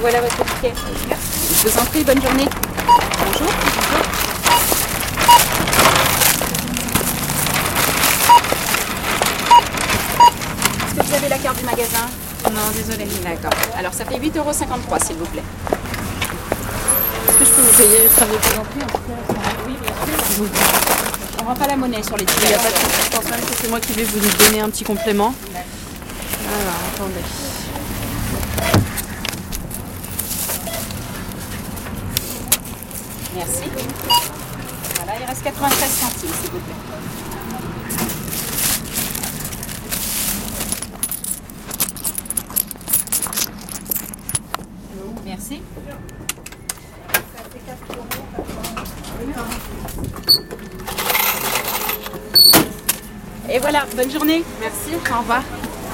Voilà votre ticket. Merci. Je vous en prie, bonne journée. Bonjour. Bonjour. Est-ce que vous avez la carte du magasin? Non, désolée. D'accord. Alors ça fait 8,53 € s'il vous plaît. Est-ce que je peux vous payer travailler plus en prix en tout cas? Oui, bien sûr. On rend pas la monnaie sur les tickets. Il n'y a pas de souci. Je pense même que c'est moi qui vais vous donner un petit complément. Alors, attendez. Merci. Voilà, il reste 93 centimes s'il vous plaît. Merci. Et voilà, bonne journée. Merci, au revoir.